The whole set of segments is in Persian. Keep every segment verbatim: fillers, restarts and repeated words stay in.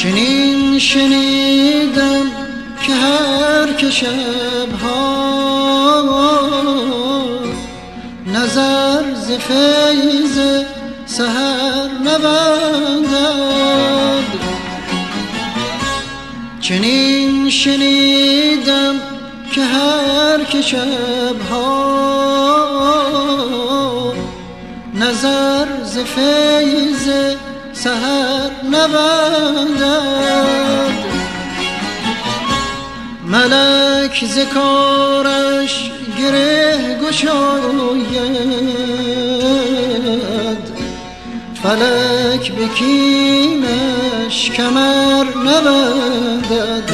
چنین شنیدم که هر که شبها نظر ز فیض سحر نبندد، چنین شنیدم که هر که شبها نظر ز فیض سحر نبندد، ملک ز کارش گره گشاید، فلک به کینش کمر نبندد.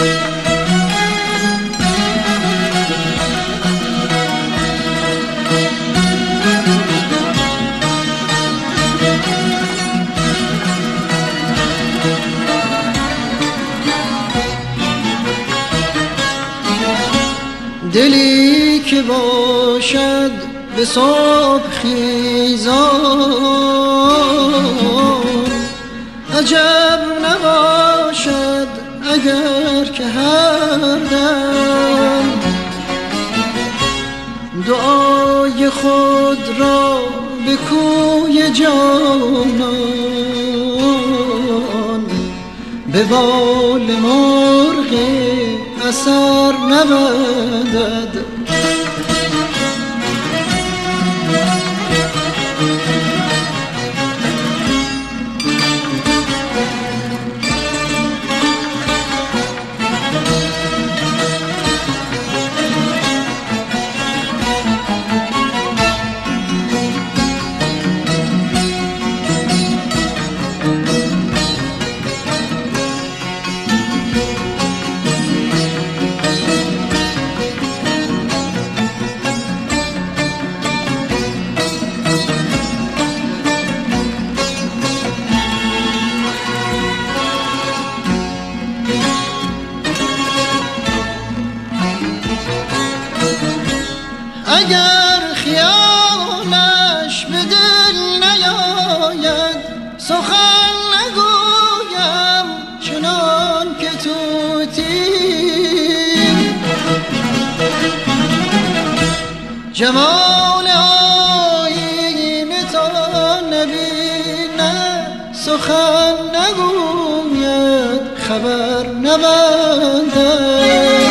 دلی که باشد به صبح خیزان، عجب نباشد اگر که هر دم دعای خود را به کوی جانان به بال مرغ اثر نبندد. اگر خیالش به دل نیاید سخن نگویم چنان که طوطی، جمال آیینه تا نبیند سخن نگوید خبر نبندد.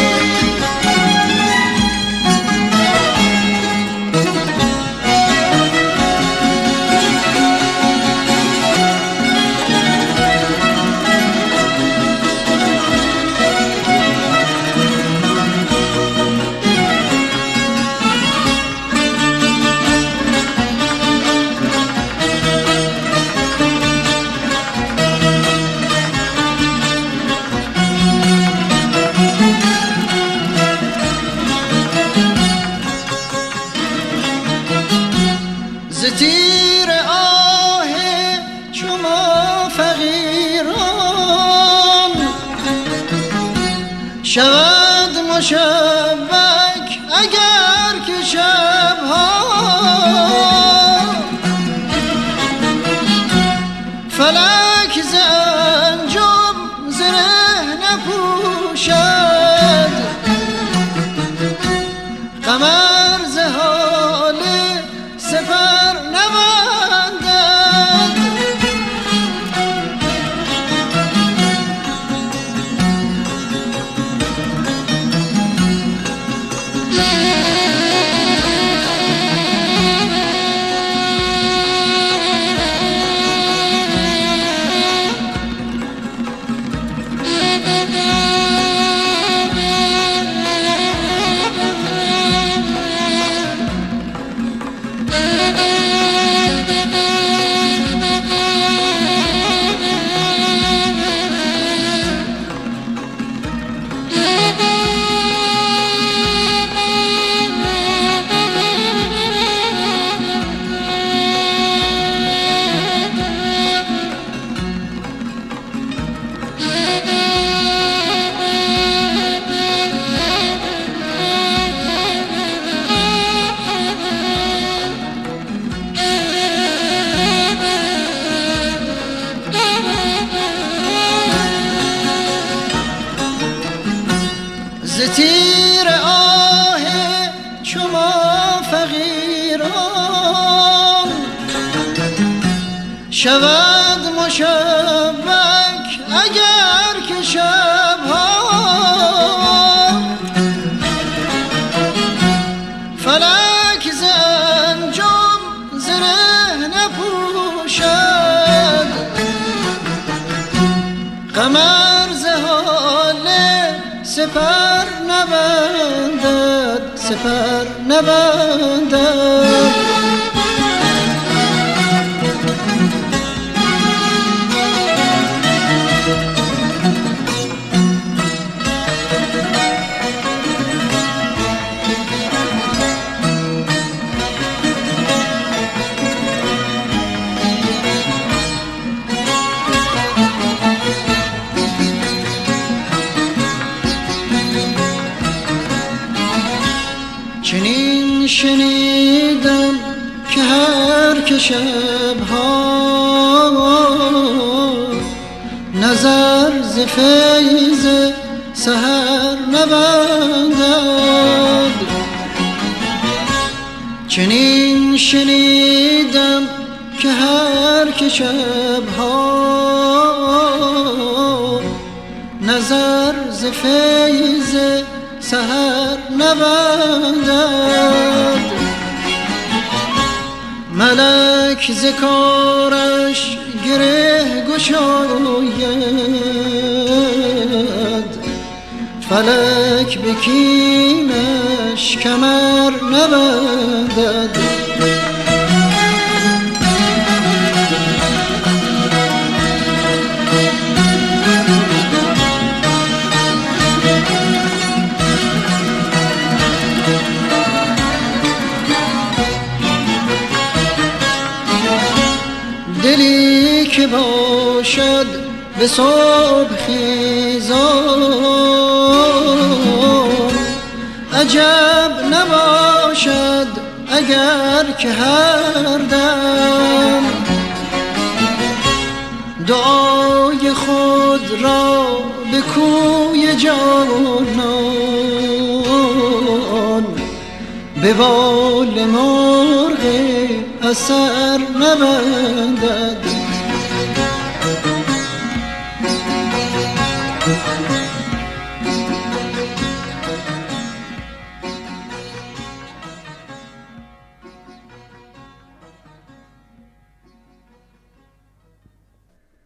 ز تیر آه چو ما فقیران شود مشبک اگر که شبها فلک ز انجم زره نپوشد، قمر ز حال سپر نبندد. زیر آه چو ما فقیران شود مشبک اگر که شبها فلک ز انجم زره نپوشد قمر ز هاله سپر نبندد سپر نبندد چنین شنیدم که هر که شبها نظر ز فیض سحر نبندد چنین شنیدم که هر که شبها نظر ز فیض سحر نبندد ملک ز کارش گره گشاید فلک به کینش کمر نبندد دلی که باشد به صبح خیزان عجب نباشد اگر که هر دم دعای خود را به کوی جانان به بال مرغ اثر نبندد